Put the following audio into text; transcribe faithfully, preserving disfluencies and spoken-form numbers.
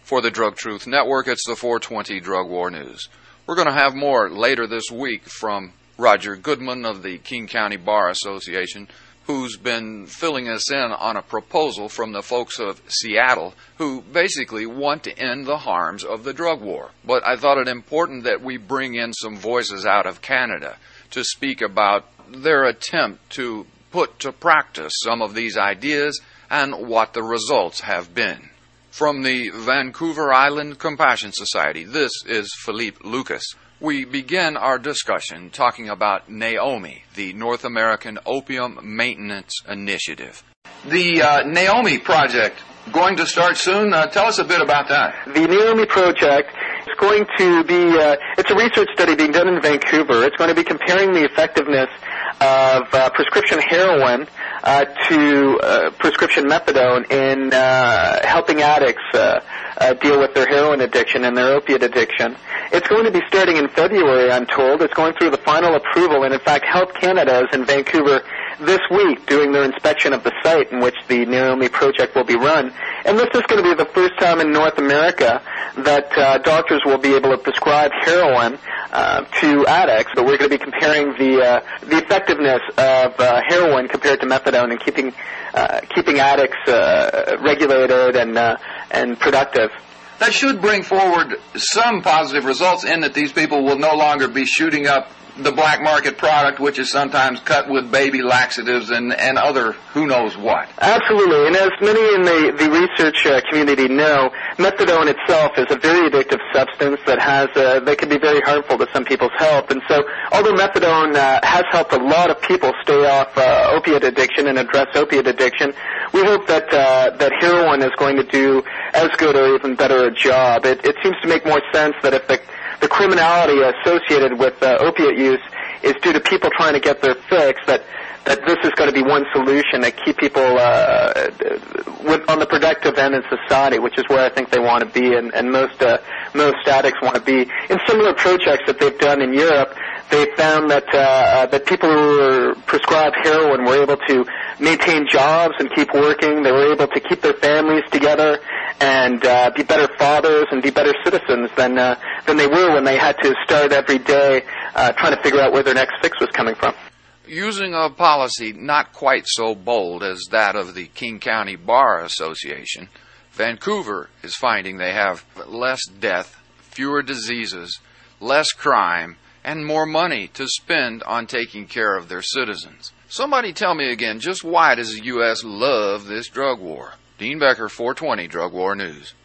For the Drug Truth Network, it's the four twenty Drug War News. We're going to have more later this week from Roger Goodman of the King County Bar Association, who's been filling us in on a proposal from the folks of Seattle who basically want to end the harms of the drug war. But I thought it important that we bring in some voices out of Canada to speak about their attempt to put to practice some of these ideas and what the results have been. From the Vancouver Island Compassion Society, this is Philippe Lucas. We begin our discussion talking about NAOMI, the North American Opium Maintenance Initiative. The uh, NAOMI project, going to start soon. Uh, tell us a bit about that. The NAOMI project is going to be, uh, it's a research study being done in Vancouver. It's going to be comparing the effectiveness of uh, prescription heroin uh, to uh, prescription methadone in uh, helping addicts uh, uh, deal with their heroin addiction and their opiate addiction. It's going to be starting in February, I'm told. It's going through the final approval, and in fact, Health Canada is in Vancouver this week doing their inspection of the site in which the NAOMI project will be run. And this is going to be the first time in North America that uh, doctors will be able to prescribe heroin uh, to addicts, but we're going to be comparing the uh, the effectiveness of uh, heroin compared to methadone and keeping uh, keeping addicts uh, regulated and uh, and productive. That should bring forward some positive results in that these people will no longer be shooting up the black market product, which is sometimes cut with baby laxatives and, and other who knows what. Absolutely. And as many in the, the research uh, community know, methadone itself is a very addictive substance that has uh, that can be very harmful to some people's health. And so although methadone uh, has helped a lot of people stay off uh, opiate addiction and address opiate addiction, we hope that uh, that heroin is going to do as good or even better a job. It, it seems to make more sense that if the the criminality associated with uh, opiate use is due to people trying to get their fix, that that this is going to be one solution to keep people uh, with, on the productive end in society, which is where I think they want to be, and, and most uh, most addicts want to be. In similar projects that they've done in Europe, they found that uh, that people who were prescribed heroin were able to maintain jobs and keep working. They were able to keep their families together and uh, be better fathers and be better citizens than uh, than they were when they had to start every day uh, trying to figure out where their next fix was coming from. Using a policy not quite so bold as that of the King County Bar Association, Vancouver is finding they have less death, fewer diseases, less crime, and more money to spend on taking care of their citizens. Somebody tell me again, just why does the U S love this drug war? Dean Becker, four twenty Drug War News.